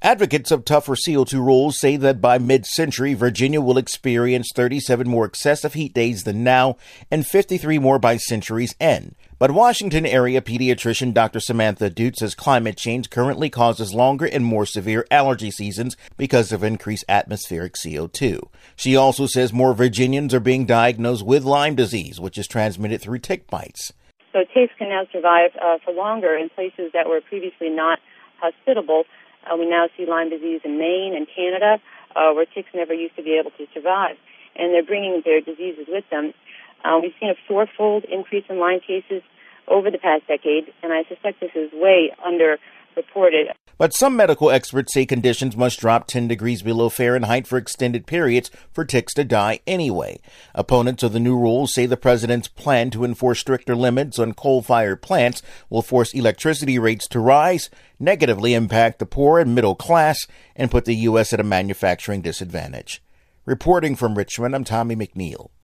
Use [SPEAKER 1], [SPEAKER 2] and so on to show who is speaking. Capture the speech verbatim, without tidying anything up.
[SPEAKER 1] Advocates of tougher C O two rules say that by mid-century, Virginia will experience thirty-seven more excessive heat days than now and fifty-three more by century's end. But Washington area pediatrician Doctor Samantha Dutt says climate change currently causes longer and more severe allergy seasons because of increased atmospheric C O two. She also says more Virginians are being diagnosed with Lyme disease, which is transmitted through tick bites.
[SPEAKER 2] So ticks can now survive uh, for longer in places that were previously not hospitable. Uh, we now see Lyme disease in Maine and Canada, uh, where ticks never used to be able to survive, and they're bringing their diseases with them. Uh, we've seen a fourfold increase in Lyme cases over the past decade, and I suspect this is way underreported.
[SPEAKER 1] But some medical experts say conditions must drop ten degrees below Fahrenheit for extended periods for ticks to die anyway. Opponents of the new rules say the president's plan to enforce stricter limits on coal-fired plants will force electricity rates to rise, negatively impact the poor and middle class, and put the U S at a manufacturing disadvantage. Reporting from Richmond, I'm Tommy McNeil.